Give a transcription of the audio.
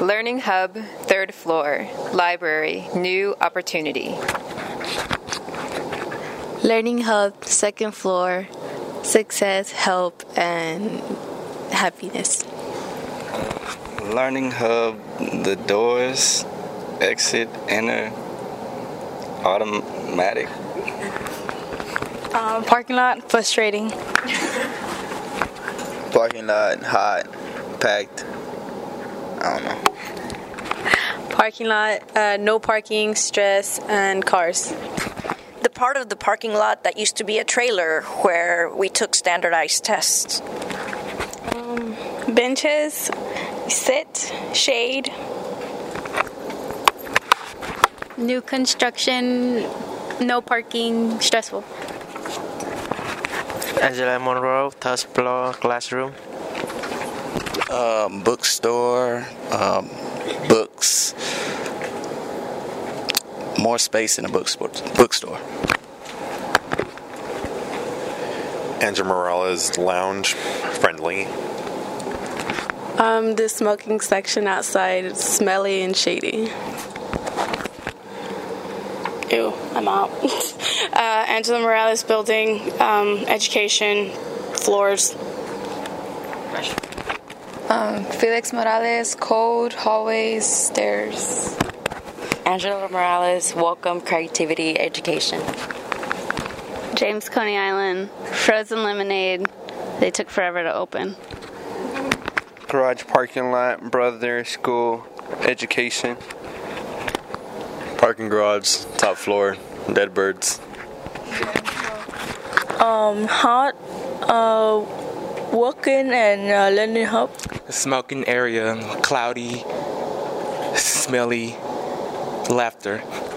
Learning Hub, 3rd floor. Library, new opportunity. Learning Hub, 2nd floor. Success, help, and happiness. Learning Hub, the doors, exit, enter, automatic. Parking lot, frustrating. Parking lot, hot, packed. I don't know. Parking lot, no parking, stress, and cars. The part of the parking lot that used to be a trailer where we took standardized tests. Benches, sit, shade. New construction, no parking, stressful. Angela Monroe, 3rd floor, classroom. Bookstore, books. More space in a bookstore. Angela Morales lounge, friendly. The smoking section outside, smelly and shady. Ew, I'm out. Angela Morales building, education, floors. Felix Morales, code, hallways, stairs. Angela Morales, welcome, creativity, education. James Coney Island, frozen lemonade. They took forever to open. Garage parking lot, brother, school, education. Parking garage, top floor, dead birds. Hot, walking and learning hub. Smoking area, cloudy, smelly, laughter.